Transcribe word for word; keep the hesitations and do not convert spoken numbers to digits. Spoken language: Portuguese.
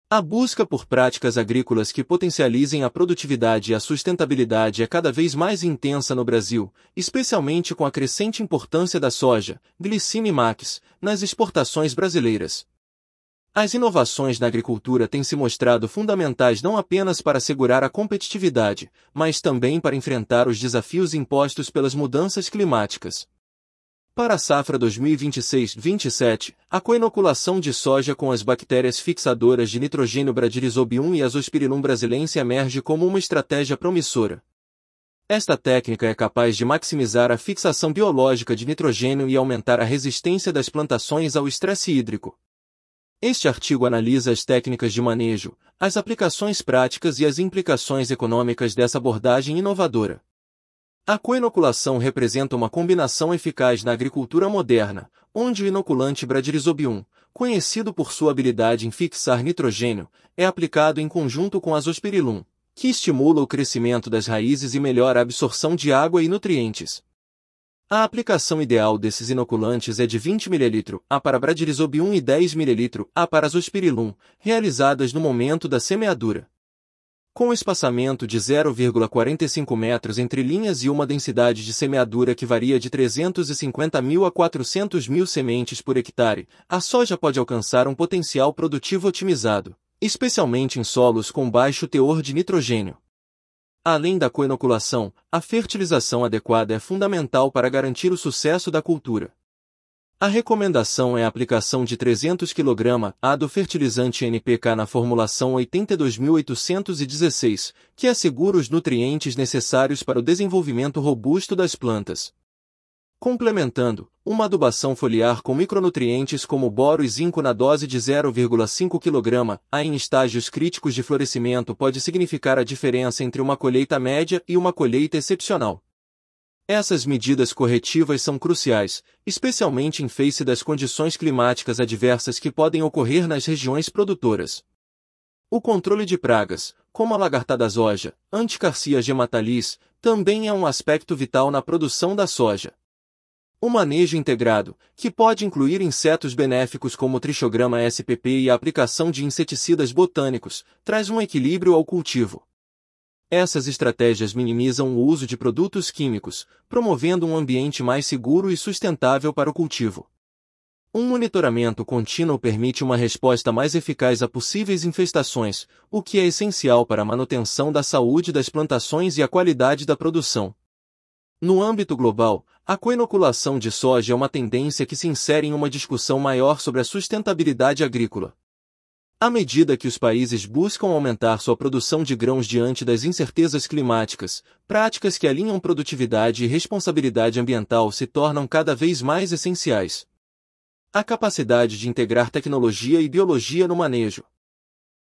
A busca por práticas agrícolas que potencializem a produtividade e a sustentabilidade é cada vez mais intensa no Brasil, especialmente com a crescente importância da soja, Glycine Max, nas exportações brasileiras. As inovações na agricultura têm se mostrado fundamentais não apenas para assegurar a competitividade, mas também para enfrentar os desafios impostos pelas mudanças climáticas. Para a safra dois mil e vinte e seis vinte e sete, a coinoculação de soja com as bactérias fixadoras de nitrogênio Bradyrhizobium e Azospirillum brasilense emerge como uma estratégia promissora. Esta técnica é capaz de maximizar a fixação biológica de nitrogênio e aumentar a resistência das plantações ao estresse hídrico. Este artigo analisa as técnicas de manejo, as aplicações práticas e as implicações econômicas dessa abordagem inovadora. A coinoculação representa uma combinação eficaz na agricultura moderna, onde o inoculante Bradyrhizobium, conhecido por sua habilidade em fixar nitrogênio, é aplicado em conjunto com Azospirillum, que estimula o crescimento das raízes e melhora a absorção de água e nutrientes. A aplicação ideal desses inoculantes é de vinte mililitros A para Bradyrhizobium e dez mililitros A para Azospirillum, realizadas no momento da semeadura. Com espaçamento de zero vírgula quarenta e cinco metros entre linhas e uma densidade de semeadura que varia de trezentos e cinquenta mil a quatrocentos mil sementes por hectare, a soja pode alcançar um potencial produtivo otimizado, especialmente em solos com baixo teor de nitrogênio. Além da coinoculação, a fertilização adequada é fundamental para garantir o sucesso da cultura. A recomendação é a aplicação de trezentos quilogramas A do fertilizante N P K na formulação oitenta e dois mil oitocentos e dezesseis, que assegura os nutrientes necessários para o desenvolvimento robusto das plantas. Complementando, uma adubação foliar com micronutrientes como boro e zinco na dose de zero vírgula cinco quilogramas A em estágios críticos de florescimento pode significar a diferença entre uma colheita média e uma colheita excepcional. Essas medidas corretivas são cruciais, especialmente em face das condições climáticas adversas que podem ocorrer nas regiões produtoras. O controle de pragas, como a lagartada soja, Anticarcia gematalis, também é um aspecto vital na produção da soja. O manejo integrado, que pode incluir insetos benéficos como o Trichograma S P P e a aplicação de inseticidas botânicos, traz um equilíbrio ao cultivo. Essas estratégias minimizam o uso de produtos químicos, promovendo um ambiente mais seguro e sustentável para o cultivo. Um monitoramento contínuo permite uma resposta mais eficaz a possíveis infestações, o que é essencial para a manutenção da saúde das plantações e a qualidade da produção. No âmbito global, a coinoculação de soja é uma tendência que se insere em uma discussão maior sobre a sustentabilidade agrícola. À medida que os países buscam aumentar sua produção de grãos diante das incertezas climáticas, práticas que alinham produtividade e responsabilidade ambiental se tornam cada vez mais essenciais. A capacidade de integrar tecnologia e biologia no manejo.